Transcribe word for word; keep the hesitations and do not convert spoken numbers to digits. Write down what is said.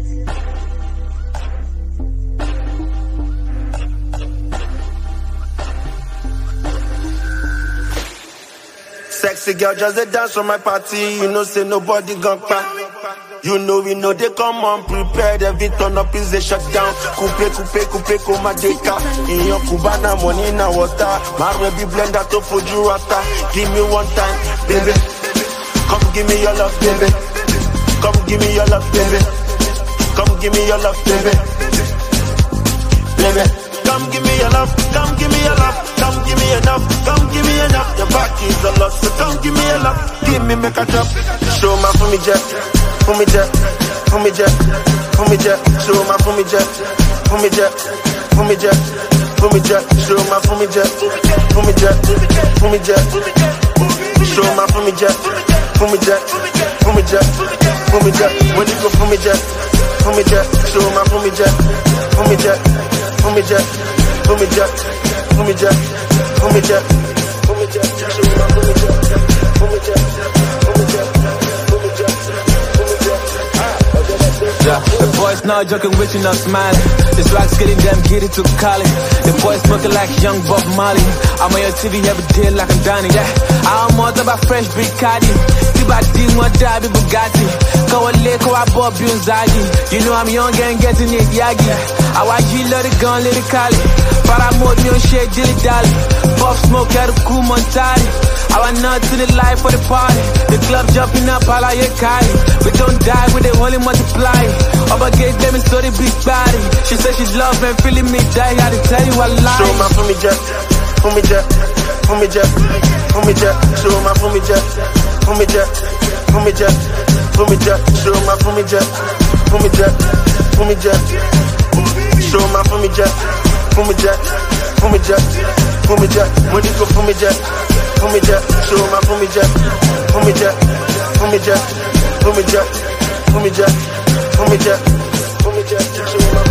Sexy girl just a dance from my party. You know say nobody gon' cry. You know we know they come on prepared. Every turn up is a shutdown. Coupe, coupe, coupe, come a deka. In your Cubana money in a water. My baby blender to food you water. Give me one time, baby. Come give me your love, baby. Come give me your love, baby. Come give me your love, baby. Baby. Come give me your love, come give me your love, come give me enough, come give me enough. Your back is a lot, so come give me your love, give me make a drop. Show my for me jet, for me jet, for me jet, for me jet. Show my for me jet, for me jet, for me jet, for me jet. Show my for me jet, for me jet, for me jet. Show my for me jet, for me jet, for me jet, for me jet. When you go for me jet, for me jet. Show my for me jet, for me jet. For me jet, for me jet, for me jet, for me jet, for me jet, for me jet, for me jet, for me jet, for me jet, for me jet. Yeah, the boys not joking with you, not smiling. This rock's getting them giddy to Cali. The boys smoking like young Bob Marley. I'm on your T V every day like I'm Donnie. Yeah, I'm all about fresh Bacardi. Tibati mo dabi Bugatti. Kawale ko abo Bunzagi. You know I'm young and getting it yagi. I watch you let it gun, let it cali. Para mode me on shade, dilly dally. Puff smoke at a cool Montari. I want nuts in the life for the party. The club jumping up, all I Kali. We don't die, we they only multiply. Oba gave them a story, big body. She said she's love and feeling me, die. I had to tell you a lie. Show my for me jet, for me jet, for me jet, for me jet. Show my for me jet, for me jet, for me jet, for me jet. Show my for me jet, for me jet, for me jet. Show my for me jet, for me jet, for me jet, for me jet. When you go for me jet, for me jet. Show my for me jet, for me jet, for me jet, for me jet, for me jet, for me jet, for me jet. Show my